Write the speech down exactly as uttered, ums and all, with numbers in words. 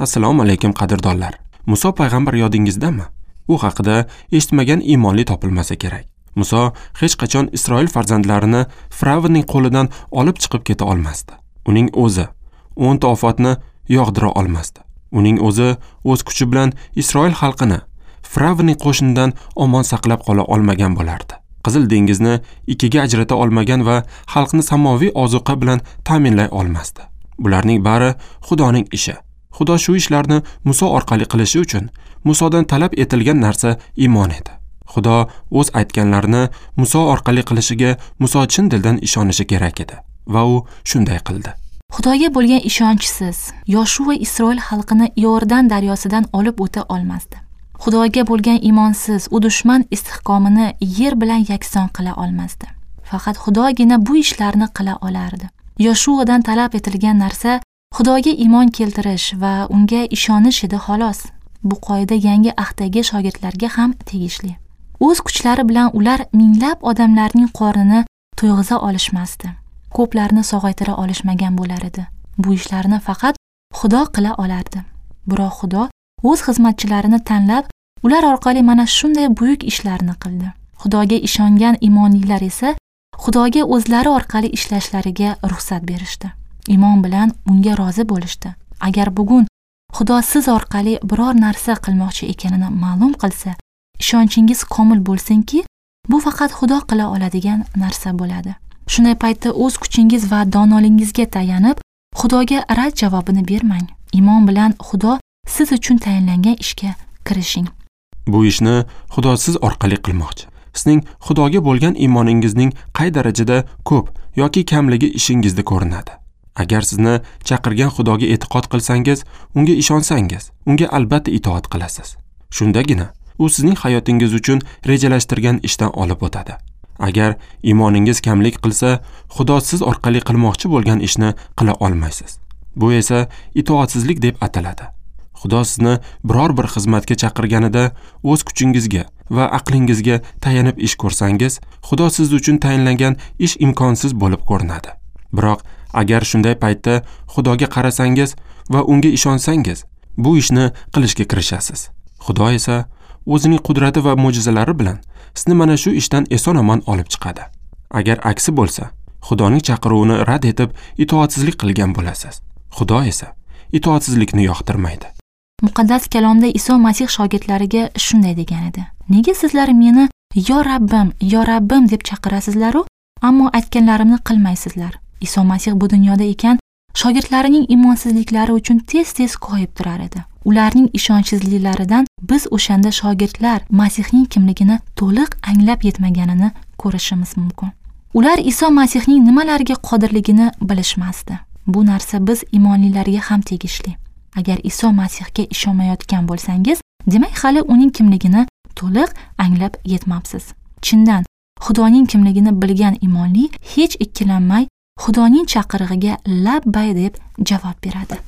Assalomu alaykum qadrdonlar. Muso payg'ambar yodingizdami? U haqida eshitmagan iymonli topilmasa kerak. Muso hech qachon Isroil farzandlarini Fir'avnning qo'lidan olib chiqib keta olmasdi. Uning o'zi o'n ta ofatni yog'dira olmasdi. Uning o'zi o'z kuchi bilan Isroil xalqini Fir'avnning qo'shinidan omon saqlab qola olmagan bo'lardi. Qizil dengizni ikkiga ajrata olmagan va xalqni samoviy ozuqa bilan ta'minlay olmasdi. Bularning bari Xudoning ishi. Xudo shu ishlarni Muso orqali qilishi uchun Musodan talab etilgan narsa iymon edi. Xudo o'z aytganlarini Muso orqali qilishiga Muso chin dildan ishonishi kerak edi va u shunday qildi. Xudoga bo'lgan ishonchsiz Yoshua Isroil xalqini Iordan daryosidan olib o'ta olmasdi. Xudoga bo'lgan iymonsiz u dushman istehkomini yer bilan yakson qila olmasdi. Faqat Xudogina bu ishlarni qila olardi. Yoshuadan talab etilgan narsa Xudoga iymon keltirish va unga ishonish edi xolos. Bu qoida yangi ahddagi shogirdlarga ham tegishli. O'z kuchlari bilan ular minglab odamlarning qornini to'yg'iza olishmasdi. Ko'plarni sog'aytira olishmagan bo'lar edi. Bu ishlarni faqat Xudo qila olardi. Biroq Xudo o'z xizmatchilarini tanlab, ular orqali mana shunday buyuk ishlarni qildi. Xudoga ishongan iymonlilar esa Xudoga o'zlari orqali ishlashlariga ruxsat berishdi. Iymon bilan unga rozi bo'lishdi. Agar bugun Xudo siz orqali biror narsa qilmoqchi ekanini ma'lum qilsa, ishonchingiz komil bo'lsinki, bu faqat Xudo qila oladigan narsa bo'ladi. Shunday paytda o'z kuchingiz va donolingizga tayanib, Xudoga rad javobini bermang. Iymon bilan Xudo siz uchun tayinlangan ishga kirishing. Bu ishni Xudo siz orqali qilmoqchi. Sizning Xudoga bo'lgan iymoningizning qay darajada ko'p yoki kamligi ishingizda ko'rinadi. Agar sizni chaqirgan Xudoga e'tiqod qilsangiz, unga ishonsangiz, unga albatta itoat qilasiz. Shundagina u sizning hayotingiz uchun rejalashtirgan ishdan olib o'tadi. Agar iymoningiz kamlik qilsa, Xudo siz orqali qilmoqchi bo'lgan ishni qila olmaysiz. Bu esa itoatsizlik deb ataladi. Xudo sizni biror bir xizmatga chaqirganida o'z kuchingizga va aqlingizga tayanib ish ko'rsangiz, Xudo siz uchun tayinlangan ish imkonsiz bo'lib ko'rinadi. Biroq agar shunday paytda Xudoga qarasangiz va unga ishonsangiz, bu ishni qilishga kirishasiz. Xudo esa o'zining qudrati va mo'jizalari bilan sizni mana shu ishdan eson-omon olib chiqadi. Agar aksi bo'lsa, Xudoning chaqiruvini rad etib itoatsizlik qilgan bo'lasiz. Xudo esa itoatsizlikni yoqtirmaydi. Muqaddas kalomda Iso Masih shogirdlariga shunday degan edi: "Nega sizlar meni yo Rabbim, yo Rabbim deb chaqirasizlar-u, ammo aytganlarimni qilmaysizlar?" Iso Masih bu dunyoda ekan, shogirdlarining iymonsizliklari uchun tez-tez koyib turar edi. Ularning ishonchsizliklaridan biz o'shanda shogirdlar Masihning kimligini to'liq anglab yetmaganini ko'rishimiz mumkin. Ular Iso Masihning nimalarga qodirligini bilishmasdi. Bu narsa biz iymonlilarga ham tegishli. Agar Iso Masihga ishonmayotgan bo'lsangiz, demak hali uning kimligini to'liq anglab yetmabsiz. Chindan Xudoning kimligini bilgan iymonli hech ikkilanmay Xudoning chaqirig'iga labbay deb javob beradi.